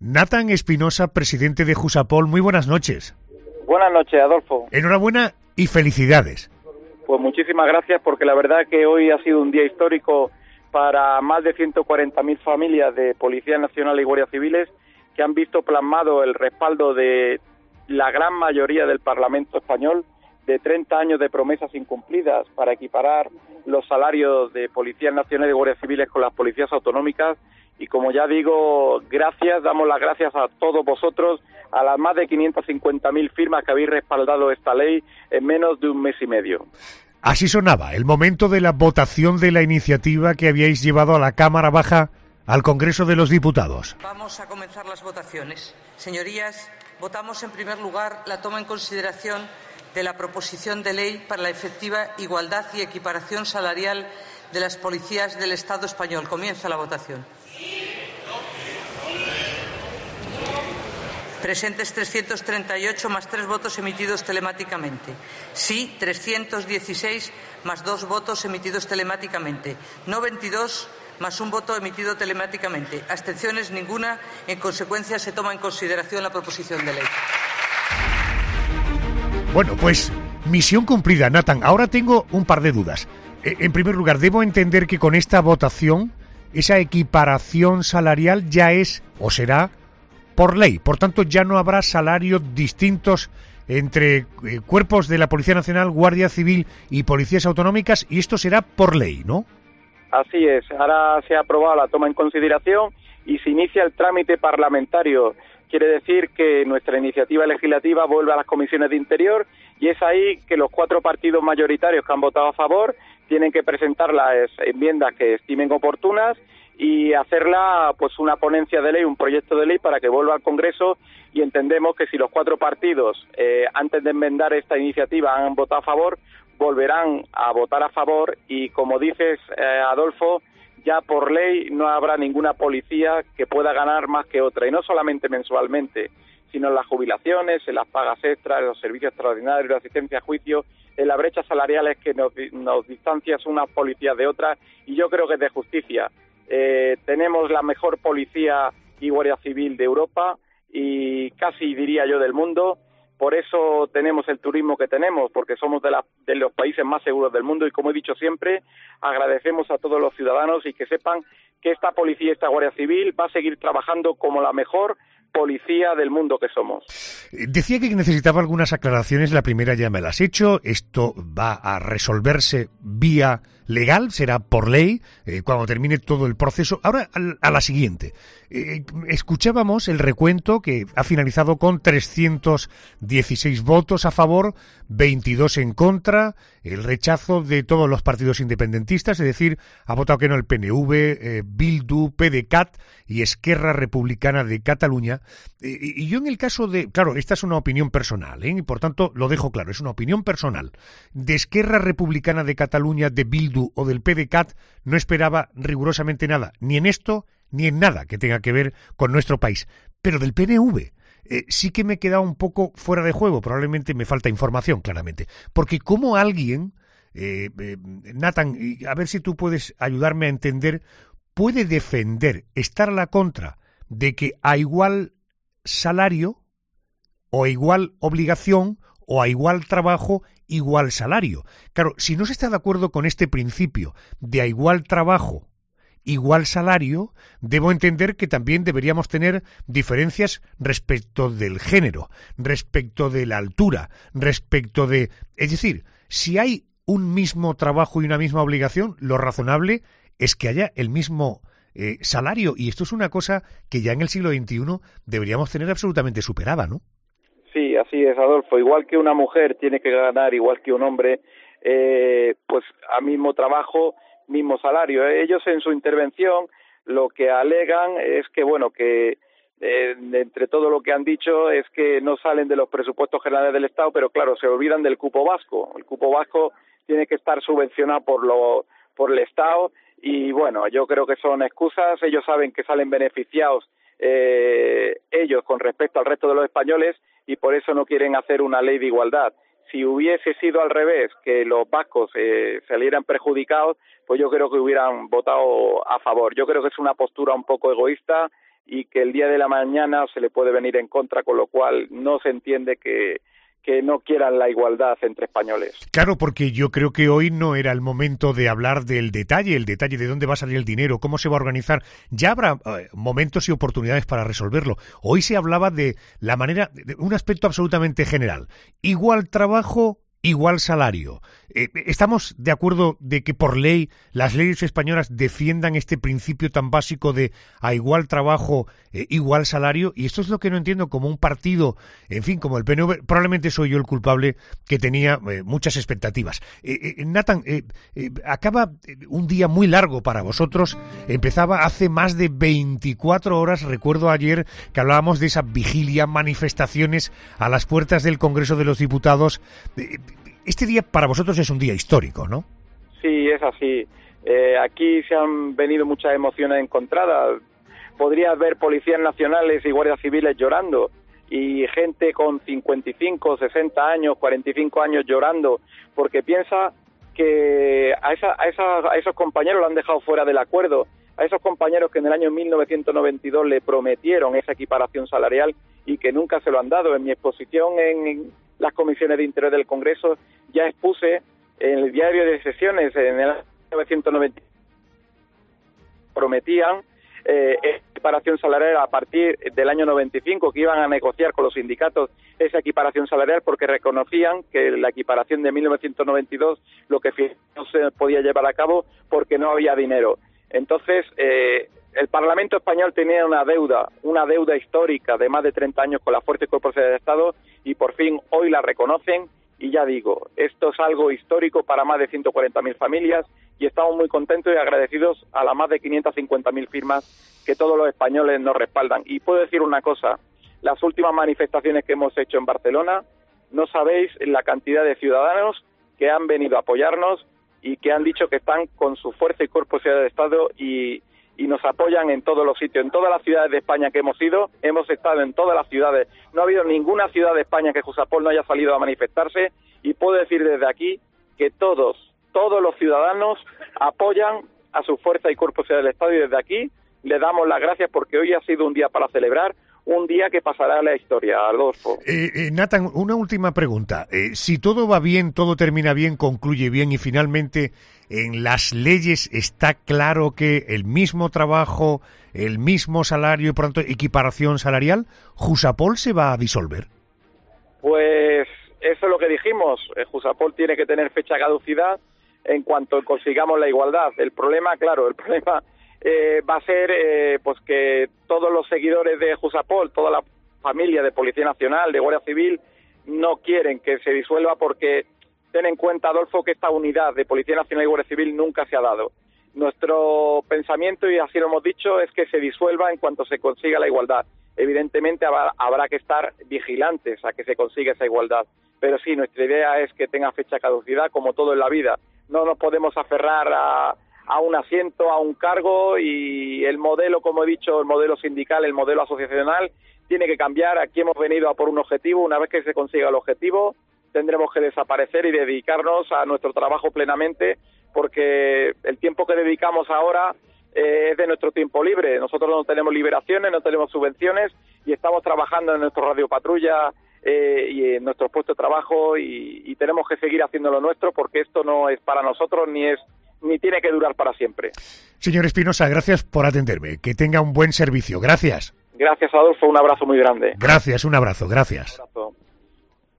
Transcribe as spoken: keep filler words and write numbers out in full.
Nathan Espinosa, presidente de Jusapol, muy buenas noches. Buenas noches, Adolfo. Enhorabuena y felicidades. Pues muchísimas gracias, porque la verdad que hoy ha sido un día histórico para más de ciento cuarenta mil familias de Policía Nacional y Guardias Civiles que han visto plasmado el respaldo de la gran mayoría del Parlamento español, de treinta años de promesas incumplidas para equiparar los salarios de Policías Nacionales y Guardias Civiles con las policías autonómicas. Y como ya digo, gracias, damos las gracias a todos vosotros, a las más de quinientas cincuenta mil firmas que habéis respaldado esta ley en menos de un mes y medio. Así sonaba el momento de la votación de la iniciativa que habíais llevado a la Cámara Baja al Congreso de los Diputados. Vamos a comenzar las votaciones. Señorías, votamos en primer lugar la toma en consideración de la proposición de ley para la efectiva igualdad y equiparación salarial de las policías del Estado español. Comienza la votación. Presentes trescientos treinta y ocho más tres votos emitidos telemáticamente. Sí, trescientos dieciséis más dos votos emitidos telemáticamente. No veintidós más un voto emitido telemáticamente. Abstenciones ninguna. En consecuencia, se toma en consideración la proposición de ley. Bueno, pues misión cumplida, Nathan. Ahora tengo un par de dudas. En primer lugar, debo entender que con esta votación esa equiparación salarial ya es o será por ley. Por tanto, ya no habrá salarios distintos entre eh, cuerpos de la Policía Nacional, Guardia Civil y policías autonómicas, y esto será por ley, ¿no? Así es. Ahora se ha aprobado la toma en consideración y se inicia el trámite parlamentario. Quiere decir que nuestra iniciativa legislativa vuelve a las comisiones de Interior y es ahí que los cuatro partidos mayoritarios que han votado a favor tienen que presentar las enmiendas que estimen oportunas y hacerla pues una ponencia de ley, un proyecto de ley para que vuelva al Congreso, y entendemos que si los cuatro partidos eh, antes de enmendar esta iniciativa han votado a favor, volverán a votar a favor y, como dices, eh, Adolfo, ya por ley no habrá ninguna policía que pueda ganar más que otra, y no solamente mensualmente, sino en las jubilaciones, en las pagas extras, en los servicios extraordinarios, la asistencia a juicio, en las brechas salariales que nos, nos distancian unas policías de otras, y yo creo que es de justicia. Eh, tenemos la mejor policía y guardia civil de Europa y casi diría yo del mundo. Por eso tenemos el turismo que tenemos, porque somos de, la, de los países más seguros del mundo y, como he dicho siempre, agradecemos a todos los ciudadanos y que sepan que esta policía, esta Guardia Civil va a seguir trabajando como la mejor policía del mundo que somos. Decía que necesitaba algunas aclaraciones, la primera ya me las he hecho, esto va a resolverse vía legal, será por ley, eh, cuando termine todo el proceso. Ahora a, a la siguiente. Eh, escuchábamos el recuento que ha finalizado con trescientos dieciséis votos a favor, veintidós en contra, el rechazo de todos los partidos independentistas, es decir, ha votado que no el P N V, eh, Bildu, PDeCAT y Esquerra Republicana de Cataluña. Eh, y yo en el caso de, claro, esta es una opinión personal, ¿eh? Y por tanto lo dejo claro, es una opinión personal. De Esquerra Republicana de Cataluña, de Bildu o del PDeCAT no esperaba rigurosamente nada, ni en esto ni en nada que tenga que ver con nuestro país. Pero del P N V eh, sí que me he quedado un poco fuera de juego, probablemente me falta información, claramente. Porque como alguien, eh, eh, Nathan, a ver si tú puedes ayudarme a entender, puede defender, estar a la contra de que a igual salario o a igual obligación o a igual trabajo, igual salario. Claro, si no se está de acuerdo con este principio de a igual trabajo, igual salario, debo entender que también deberíamos tener diferencias respecto del género, respecto de la altura, respecto de... Es decir, si hay un mismo trabajo y una misma obligación, lo razonable es que haya el mismo eh, salario. Y esto es una cosa que ya en el siglo veintiuno deberíamos tener absolutamente superada, ¿no? Sí, así es, Adolfo. Igual que una mujer tiene que ganar igual que un hombre, eh, pues a mismo trabajo, mismo salario. Ellos en su intervención lo que alegan es que, bueno, que eh, entre todo lo que han dicho es que no salen de los presupuestos generales del Estado, pero claro, se olvidan del cupo vasco. El cupo vasco tiene que estar subvencionado por lo por el Estado y, bueno, yo creo que son excusas. Ellos saben que salen beneficiados eh, ellos con respecto al resto de los españoles y por eso no quieren hacer una ley de igualdad. Si hubiese sido al revés, que los vascos eh, salieran perjudicados, pues yo creo que hubieran votado a favor. Yo creo que es una postura un poco egoísta y que el día de la mañana se le puede venir en contra, con lo cual no se entiende que que no quieran la igualdad entre españoles. Claro, porque yo creo que hoy no era el momento de hablar del detalle, el detalle de dónde va a salir el dinero, cómo se va a organizar. Ya habrá eh, momentos y oportunidades para resolverlo. Hoy se hablaba de la manera, de un aspecto absolutamente general. Igual trabajo, igual salario. Eh, ¿Estamos de acuerdo de que por ley las leyes españolas defiendan este principio tan básico de a igual trabajo, eh, igual salario? Y esto es lo que no entiendo, como un partido, en fin, como el P N V, probablemente soy yo el culpable, que tenía eh, muchas expectativas. Eh, eh, Nathan, eh, eh, acaba un día muy largo para vosotros, empezaba hace más de veinticuatro horas, recuerdo ayer que hablábamos de esa vigilia, manifestaciones a las puertas del Congreso de los Diputados. Eh, Este día para vosotros es un día histórico, ¿no? Sí, es así. Eh, aquí se han venido muchas emociones encontradas. Podría haber policías nacionales y guardias civiles llorando y gente con cincuenta y cinco, sesenta años, cuarenta y cinco años llorando porque piensa que a, esa, a, esa, a esos compañeros lo han dejado fuera del acuerdo, a esos compañeros que en el año mil novecientos noventa y dos le prometieron esa equiparación salarial y que nunca se lo han dado. En mi exposición en las comisiones de Interior del Congreso ya expuse en el diario de sesiones en el año mil novecientos noventa prometían eh, equiparación salarial a partir del año noventa y cinco, que iban a negociar con los sindicatos esa equiparación salarial porque reconocían que la equiparación de mil novecientos noventa y dos lo que no se podía llevar a cabo porque no había dinero. Entonces, eh, el Parlamento español tenía una deuda, una deuda histórica de más de treinta años con las fuerzas y cuerpos de Estado y por fin hoy la reconocen y ya digo, esto es algo histórico para más de ciento cuarenta mil familias y estamos muy contentos y agradecidos a las más de quinientas cincuenta mil firmas que todos los españoles nos respaldan. Y puedo decir una cosa, las últimas manifestaciones que hemos hecho en Barcelona, no sabéis la cantidad de ciudadanos que han venido a apoyarnos y que han dicho que están con su fuerza y cuerpo de Estado y y nos apoyan en todos los sitios, en todas las ciudades de España que hemos ido, hemos estado en todas las ciudades. No ha habido ninguna ciudad de España que Jusapol no haya salido a manifestarse y puedo decir desde aquí que todos, todos los ciudadanos apoyan a su fuerza y cuerpo del Estado y desde aquí le damos las gracias porque hoy ha sido un día para celebrar, un día que pasará a la historia, Adolfo. Eh, eh, Nathan, una última pregunta. Eh, si todo va bien, todo termina bien, concluye bien y finalmente en las leyes está claro que el mismo trabajo, el mismo salario y por tanto equiparación salarial, ¿Jusapol se va a disolver? Pues eso es lo que dijimos. Jusapol tiene que tener fecha de caducidad en cuanto consigamos la igualdad. El problema, claro, el problema... Eh, va a ser eh, pues que todos los seguidores de Jusapol, toda la familia de Policía Nacional, de Guardia Civil, no quieren que se disuelva porque ten en cuenta, Adolfo, que esta unidad de Policía Nacional y Guardia Civil nunca se ha dado. Nuestro pensamiento, y así lo hemos dicho, es que se disuelva en cuanto se consiga la igualdad. Evidentemente habrá, habrá que estar vigilantes a que se consiga esa igualdad, pero sí, nuestra idea es que tenga fecha de caducidad como todo en la vida. No nos podemos aferrar a a un asiento, a un cargo y el modelo, como he dicho, el modelo sindical, el modelo asociacional tiene que cambiar. Aquí hemos venido a por un objetivo, una vez que se consiga el objetivo tendremos que desaparecer y dedicarnos a nuestro trabajo plenamente porque el tiempo que dedicamos ahora eh, es de nuestro tiempo libre. Nosotros no tenemos liberaciones, no tenemos subvenciones y estamos trabajando en nuestro radio patrulla eh, y en nuestros puestos de trabajo y, y tenemos que seguir haciendo lo nuestro porque esto no es para nosotros ni es ni tiene que durar para siempre. Señor Espinosa, gracias por atenderme. Que tenga un buen servicio. Gracias. Gracias, Adolfo. Un abrazo muy grande. Gracias, un abrazo. Gracias. Un abrazo.